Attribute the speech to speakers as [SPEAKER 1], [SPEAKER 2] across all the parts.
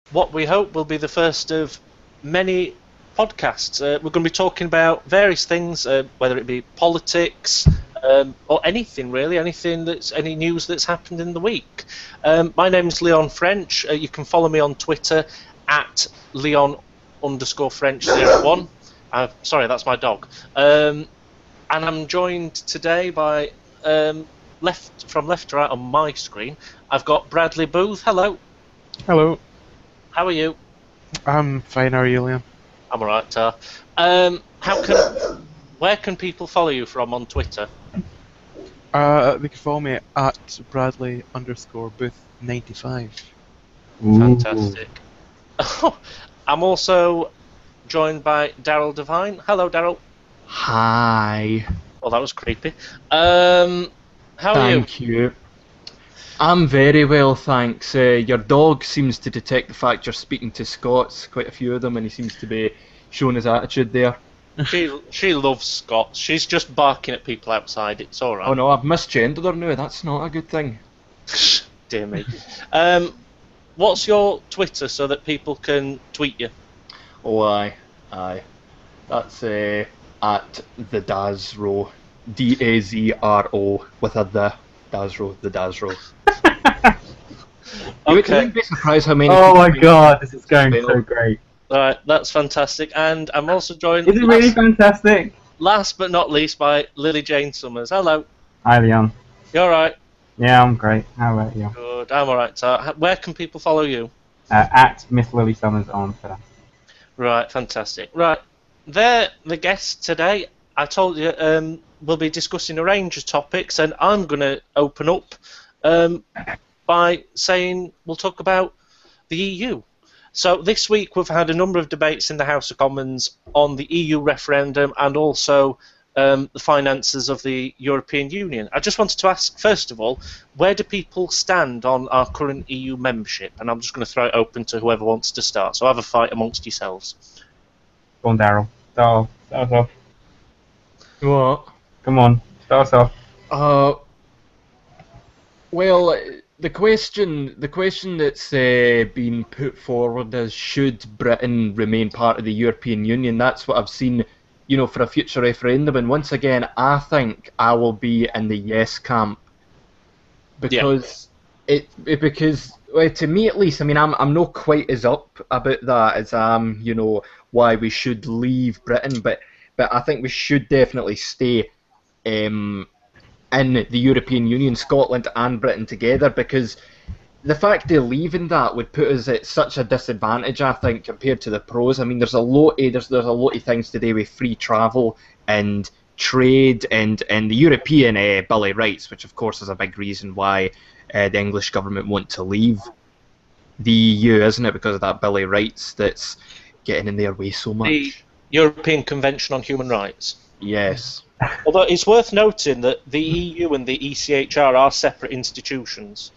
[SPEAKER 1] what we hope will be the first of many podcasts. We're going to be talking about various things, whether it be politics or anything really, any news that's happened in the week. My name is Leon French. You can follow me on Twitter at Leon_French01. Sorry, that's my dog. And I'm joined today by from left to right on my screen. I've got Bradley Booth. Hello.
[SPEAKER 2] Hello.
[SPEAKER 1] How are you?
[SPEAKER 2] I'm fine, how are you, Liam?
[SPEAKER 1] I'm alright, Tar. Where can people follow you from on Twitter?
[SPEAKER 2] They can follow me at Bradley_Booth95.
[SPEAKER 1] Fantastic. I'm also joined by Daryl Devine. Hello, Daryl.
[SPEAKER 3] Hi.
[SPEAKER 1] Well, that was creepy. How are you?
[SPEAKER 3] Thank you. I'm very well, thanks. Your dog seems to detect the fact you're speaking to Scots, quite a few of them, and he seems to be showing his attitude there.
[SPEAKER 1] She loves Scots. She's just barking at people outside. It's all right.
[SPEAKER 3] Oh no, I've misgendered her now. That's not a good thing.
[SPEAKER 1] Dear me. What's your Twitter so that people can tweet you?
[SPEAKER 3] Oh, aye. That's at the Dazro. Dazro with a the. Dazro, the Dazro. You wouldn't be surprised how many.
[SPEAKER 4] Oh my god, this is going so great.
[SPEAKER 1] Alright, that's fantastic. And I'm also joined.
[SPEAKER 4] Is it really fantastic?
[SPEAKER 1] Last but not least by Lily Jane Summers. Hello.
[SPEAKER 4] Hi, Leon.
[SPEAKER 1] You alright?
[SPEAKER 4] Yeah, I'm great. How about you?
[SPEAKER 1] Good, I'm alright, sir. Where can people follow you?
[SPEAKER 4] At Miss Lily Summers on Twitter.
[SPEAKER 1] Right, fantastic. Right, they're the guests today. I told you we'll be discussing a range of topics, and I'm going to open up by saying we'll talk about the EU. So this week we've had a number of debates in the House of Commons on the EU referendum and also the finances of the European Union. I just wanted to ask, first of all, where do people stand on our current EU membership? And I'm just going to throw it open to whoever wants to start. So have a fight amongst yourselves.
[SPEAKER 4] Go on, Daryl. Start us off.
[SPEAKER 3] What?
[SPEAKER 4] Come on, start us off.
[SPEAKER 3] Well, the question that's been put forward is, should Britain remain part of the European Union? That's what I've seen, for a future referendum. And once again, I think I will be in the yes camp because well, to me at least, I mean, I'm not quite as up about that as why we should leave Britain, but I think we should definitely stay in the European Union, Scotland and Britain together, because the fact of leaving that would put us at such a disadvantage, I think, compared to the pros. I mean, there's a lot of things to do with free travel and trade and the European Bill of Rights, which of course is a big reason why the English government want to leave the EU, isn't it? Because of that Bill of Rights that's getting in their way so much.
[SPEAKER 1] The European Convention on Human Rights.
[SPEAKER 3] Yes.
[SPEAKER 1] Although it's worth noting that the EU and the ECHR are separate institutions.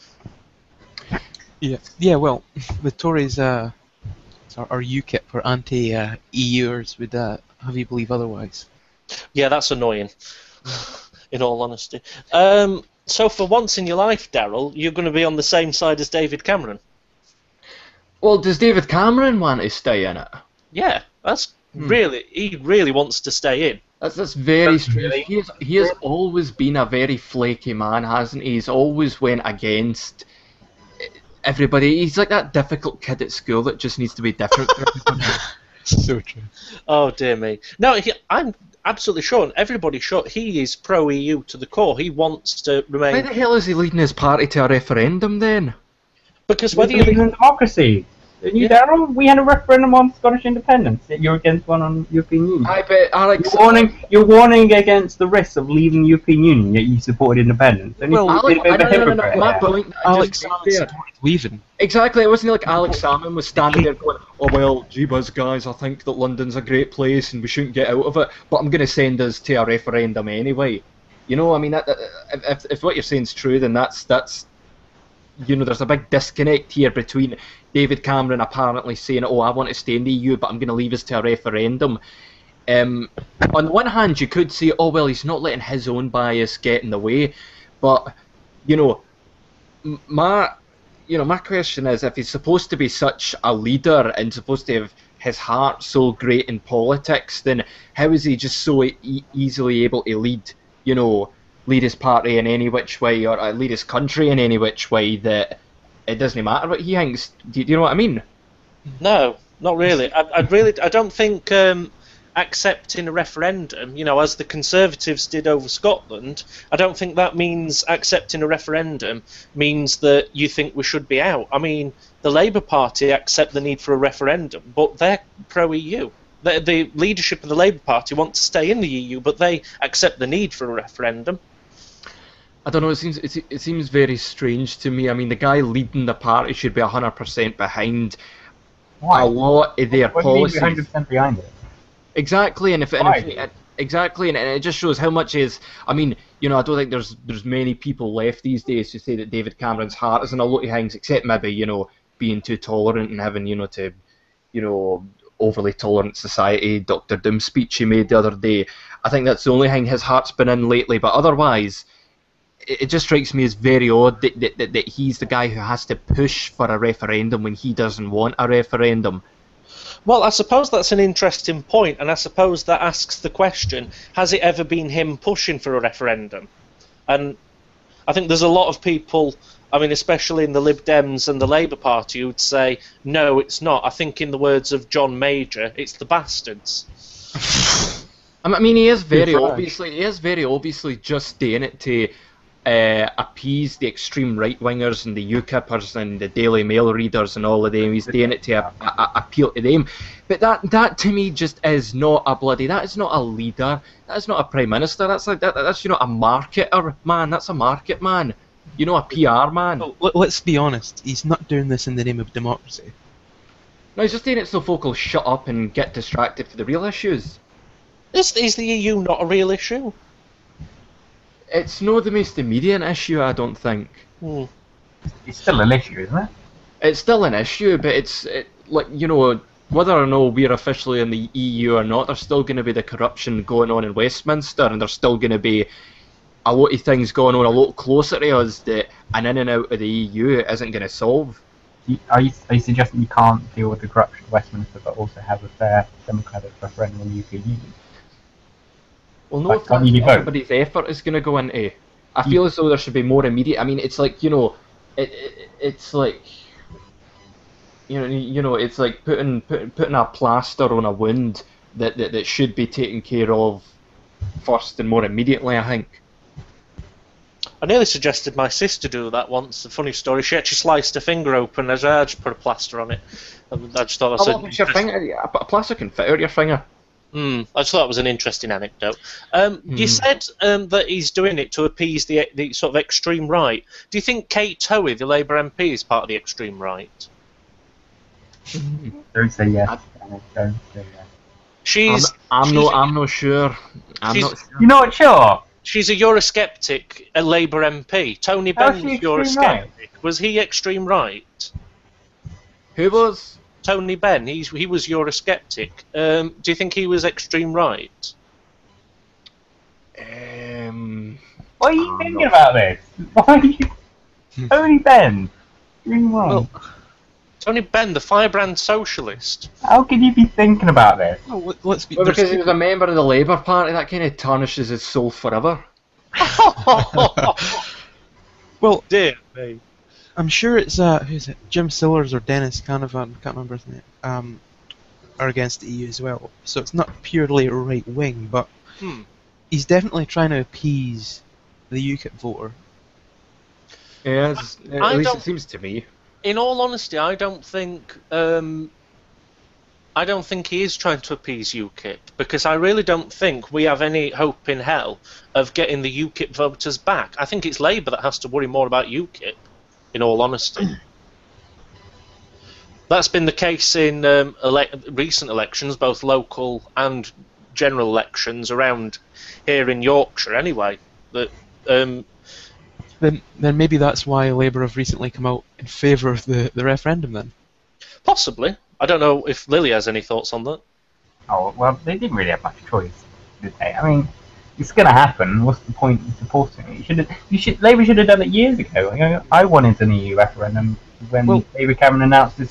[SPEAKER 2] Yeah. Well, the Tories, or UKIP, or anti-EUers would have you believe otherwise.
[SPEAKER 1] Yeah, that's annoying, in all honesty. So for once in your life, Daryl, you're going to be on the same side as David Cameron.
[SPEAKER 3] Well, does David Cameron want to stay in it?
[SPEAKER 1] Yeah, he really wants to stay in.
[SPEAKER 3] That's very strange.
[SPEAKER 1] Really?
[SPEAKER 3] He has always been a very flaky man, hasn't he? He's always went against everybody. He's like that difficult kid at school that just needs to be different for everybody.
[SPEAKER 2] So true.
[SPEAKER 1] Oh, dear me. No, I'm absolutely sure, and everybody's sure, he is pro-EU to the core. He wants to remain...
[SPEAKER 3] Why the hell is he leading his party to a referendum then?
[SPEAKER 1] Because
[SPEAKER 4] Whether you believe in democracy. Didn't you, Daryl? We had a referendum on Scottish independence. You're against one on European Union.
[SPEAKER 3] I bet Alex...
[SPEAKER 4] You're warning against the risks of leaving the European Union, yet you supported independence.
[SPEAKER 2] Well,
[SPEAKER 3] Alex, no. My
[SPEAKER 2] But
[SPEAKER 3] point...
[SPEAKER 2] Alex Salmond leaving.
[SPEAKER 3] Exactly, it wasn't like Alex Salmond was standing there going, oh well, gee buzz guys, I think that London's a great place and we shouldn't get out of it, but I'm going to send us to a referendum anyway. I mean, if what you're saying is true, then that's there's a big disconnect here between David Cameron apparently saying, oh, I want to stay in the EU, but I'm going to leave us to a referendum. On the one hand, you could say, oh, well, he's not letting his own bias get in the way, but, my question is, if he's supposed to be such a leader and supposed to have his heart so great in politics, then how is he just so easily able to lead his party in any which way, or lead his country in any which way, that it doesn't matter what he thinks? Do you know what I mean?
[SPEAKER 1] No, not really. I don't think accepting a referendum, as the Conservatives did over Scotland, I don't think that means accepting a referendum means that you think we should be out. I mean, the Labour Party accept the need for a referendum, but they're pro-EU. The leadership of the Labour Party want to stay in the EU, but they accept the need for a referendum.
[SPEAKER 3] I don't know. It seems very strange to me. I mean, the guy leading the party should be 100% behind a lot of their policies.
[SPEAKER 4] What do you mean 100% behind it?
[SPEAKER 3] Exactly, and it just shows how much is. I mean, I don't think there's many people left these days who say that David Cameron's heart is in a lot of things, except maybe being too tolerant and having to overly tolerant society. Dr. Doom speech he made the other day. I think that's the only thing his heart's been in lately. But otherwise, it just strikes me as very odd that he's the guy who has to push for a referendum when he doesn't want a referendum.
[SPEAKER 1] Well, I suppose that's an interesting point, and I suppose that asks the question, has it ever been him pushing for a referendum? And I think there's a lot of people, I mean, especially in the Lib Dems and the Labour Party, who'd say, no, it's not. I think in the words of John Major, it's the bastards.
[SPEAKER 3] I mean, he is very obviously just doing it to appease the extreme right-wingers and the UKIPers and the Daily Mail readers and all of them. He's doing it to appeal to them. But that to me just is not that is not a leader. That is not a Prime Minister. That's a marketer, man. That's a market man. A PR man.
[SPEAKER 2] Well, let's be honest. He's not doing this in the name of democracy.
[SPEAKER 3] No, he's just doing it so folk will shut up and get distracted for the real issues.
[SPEAKER 1] Is the EU not a real issue?
[SPEAKER 3] It's not the most immediate issue, I don't think.
[SPEAKER 4] It's still an issue, isn't it?
[SPEAKER 3] It's still an issue, but whether or not we're officially in the EU or not, there's still going to be the corruption going on in Westminster, and there's still going to be a lot of things going on a lot closer to us that an in and out of the EU isn't going to solve.
[SPEAKER 4] Are you suggesting you can't deal with the corruption of Westminster but also have a fair democratic referendum in the UK Union?
[SPEAKER 3] Well, no, if that's what everybody's effort is going to go into. I feel as though there should be more immediate. I mean, it's like it's like it's like putting a plaster on a wound that should be taken care of first and more immediately, I think.
[SPEAKER 1] I nearly suggested my sister do that once. A funny story. She actually sliced her finger open as I just put a plaster on it. I just thought
[SPEAKER 3] your finger? A plaster can fit out your finger.
[SPEAKER 1] I just thought it was an interesting anecdote. You said that he's doing it to appease the sort of extreme right. Do you think Kate Hoey, the Labour MP, is part of the extreme right?
[SPEAKER 4] Don't say yes. Don't say yes.
[SPEAKER 3] I'm not sure.
[SPEAKER 4] You're not sure?
[SPEAKER 1] She's a Eurosceptic, a Labour MP. Tony Benn was Eurosceptic. Right? Was he extreme right?
[SPEAKER 3] Who was?
[SPEAKER 1] Tony Benn. He was Eurosceptic. Do you think he was extreme right?
[SPEAKER 4] What are you thinking about this? Why are you... Tony Benn? Extreme right. Well,
[SPEAKER 1] Tony Benn, the firebrand socialist.
[SPEAKER 4] How can you be thinking about this?
[SPEAKER 2] Oh, let's be.
[SPEAKER 3] Well, because he was a member of the Labour Party, that kind of tarnishes his soul forever.
[SPEAKER 2] Well,
[SPEAKER 1] dear me.
[SPEAKER 2] I'm sure it's who's it? Jim Sillars or Dennis Canavan, can't remember his name. Are against the EU as well. So it's not purely right wing, but he's definitely trying to appease the UKIP voter.
[SPEAKER 3] Yeah, at least it seems to me.
[SPEAKER 1] In all honesty, I don't think he is trying to appease UKIP, because I really don't think we have any hope in hell of getting the UKIP voters back. I think it's Labour that has to worry more about UKIP, in all honesty. That's been the case in recent elections, both local and general elections around here in Yorkshire anyway.
[SPEAKER 2] Then maybe that's why Labour have recently come out in favour of the referendum then.
[SPEAKER 1] Possibly. I don't know if Lily has any thoughts on that.
[SPEAKER 4] Oh, well, they didn't really have much choice, did they? I mean, it's going to happen. What's the point in supporting it? Labour should have done it years ago. I wanted an EU referendum when
[SPEAKER 2] Well-
[SPEAKER 4] David Cameron announced his